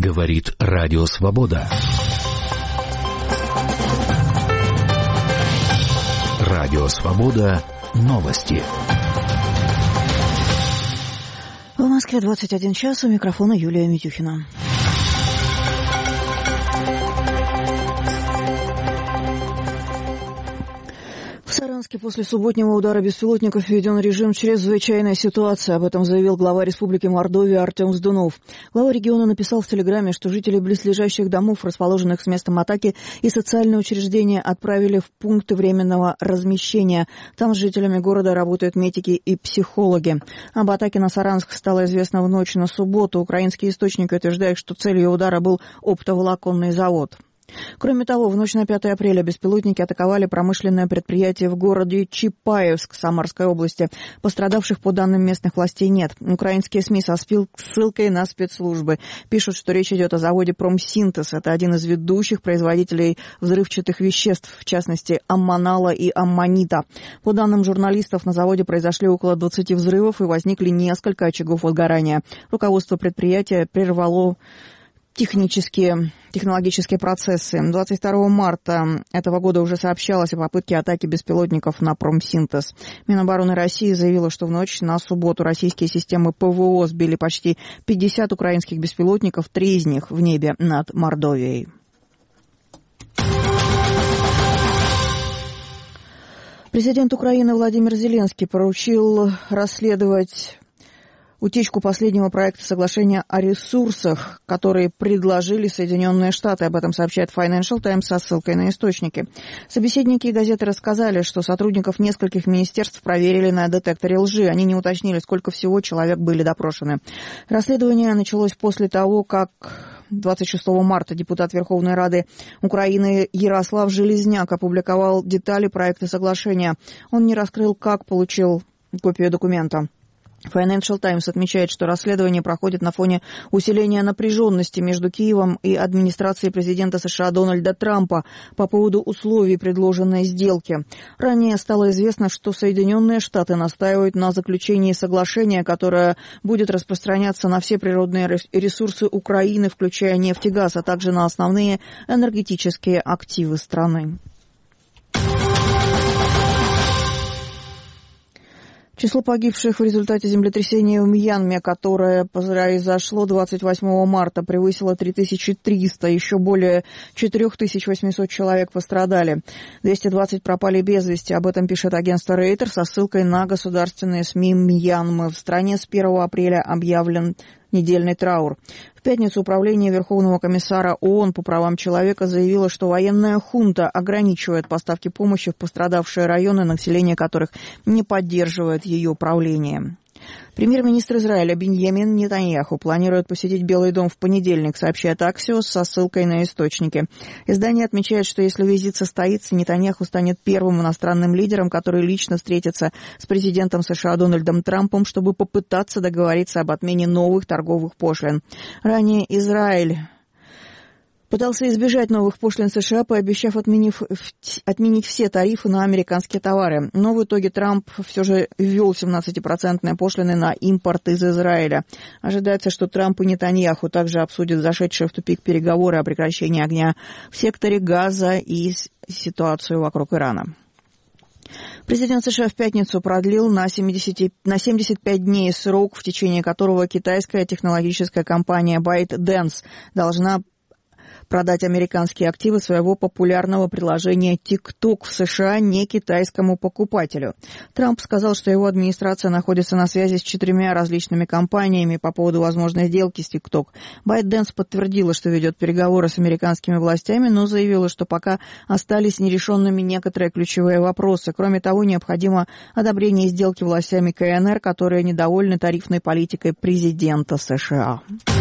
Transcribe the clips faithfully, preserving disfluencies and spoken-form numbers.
Говорит Радио Свобода. Радио Свобода. Новости. В Москве двадцать один час. У микрофона Юлия Митюхина. В Саранске после субботнего удара беспилотников введен режим «Чрезвычайная ситуация». Об этом заявил глава Республики Мордовия Артем Сдунов. Глава региона написал в Телеграме, что жители близлежащих домов, расположенных с местом атаки, и социальные учреждения отправили в пункты временного размещения. Там с жителями города работают медики и психологи. Об атаке на Саранск стало известно в ночь на субботу. Украинские источники утверждают, что целью удара был оптоволоконный завод. Кроме того, в ночь на пятое апреля беспилотники атаковали промышленное предприятие в городе Чапаевск Самарской области. Пострадавших, по данным местных властей, нет. Украинские СМИ со ссылкой на спецслужбы пишут, что речь идет о заводе «Промсинтез». Это один из ведущих производителей взрывчатых веществ, в частности, аммонала и аммонита. По данным журналистов, на заводе произошли около двадцати взрывов и возникли несколько очагов возгорания. Руководство предприятия прервало Технические, технологические процессы. двадцать второго марта этого года уже сообщалось о попытке атаки беспилотников на Промсинтез. Минобороны России заявила, что в ночь на субботу российские системы ПВО сбили почти пятьдесят украинских беспилотников, три из них в небе над Мордовией. Президент Украины Владимир Зеленский поручил расследовать утечку последнего проекта соглашения о ресурсах, которые предложили Соединенные Штаты. Об этом сообщает Financial Times со ссылкой на источники. Собеседники и газеты рассказали, что сотрудников нескольких министерств проверили на детекторе лжи. Они не уточнили, сколько всего человек были допрошены. Расследование началось после того, как двадцать шестого марта депутат Верховной Рады Украины Ярослав Железняк опубликовал детали проекта соглашения. Он не раскрыл, как получил копию документа. Financial Times отмечает, что расследование проходит на фоне усиления напряженности между Киевом и администрацией президента США Дональда Трампа по поводу условий предложенной сделки. Ранее стало известно, что Соединенные Штаты настаивают на заключении соглашения, которое будет распространяться на все природные ресурсы Украины, включая нефть и газ, а также на основные энергетические активы страны. Число погибших в результате землетрясения в Мьянме, которое произошло двадцать восьмого марта, превысило три тысячи триста. Еще более четыре тысячи восемьсот человек пострадали. двести двадцать пропали без вести. Об этом пишет агентство Рейтер со ссылкой на государственные СМИ Мьянмы. В стране с первого апреля объявлен недельный траур. В пятницу Управление Верховного комиссара ООН по правам человека заявило, что военная хунта ограничивает поставки помощи в пострадавшие районы, население которых не поддерживает ее правление. Премьер-министр Израиля Биньямин Нетаньяху планирует посетить Белый дом в понедельник, сообщает Axios со ссылкой на источники. Издание отмечает, что если визит состоится, Нетаньяху станет первым иностранным лидером, который лично встретится с президентом США Дональдом Трампом, чтобы попытаться договориться об отмене новых торговых пошлин. Ранее Израиль пытался избежать новых пошлин США, пообещав отменив, отменить все тарифы на американские товары. Но в итоге Трамп все же ввел семнадцатипроцентные пошлины на импорт из Израиля. Ожидается, что Трамп и Нетаньяху также обсудят зашедшие в тупик переговоры о прекращении огня в секторе Газа и ситуацию вокруг Ирана. Президент США в пятницу продлил на, семьдесят, на семьдесят пять дней срок, в течение которого китайская технологическая компания ByteDance должна продать американские активы своего популярного приложения TikTok в США не китайскому покупателю. Трамп сказал, что его администрация находится на связи с четырьмя различными компаниями по поводу возможной сделки с TikTok. ByteDance подтвердила, что ведет переговоры с американскими властями, но заявила, что пока остались нерешенными некоторые ключевые вопросы. Кроме того, необходимо одобрение сделки властями КНР, которые недовольны тарифной политикой президента США.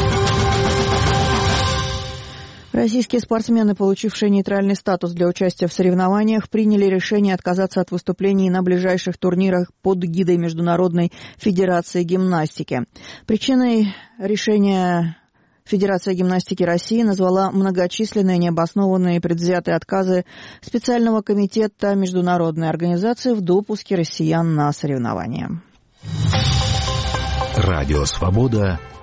Российские спортсмены, получившие нейтральный статус для участия в соревнованиях, приняли решение отказаться от выступлений на ближайших турнирах под гидой Международной федерации гимнастики. Причиной решения Федерация гимнастики России назвала многочисленные необоснованные предвзятые отказы специального комитета международной организации в допуске россиян на соревнования. Радио «Свобода».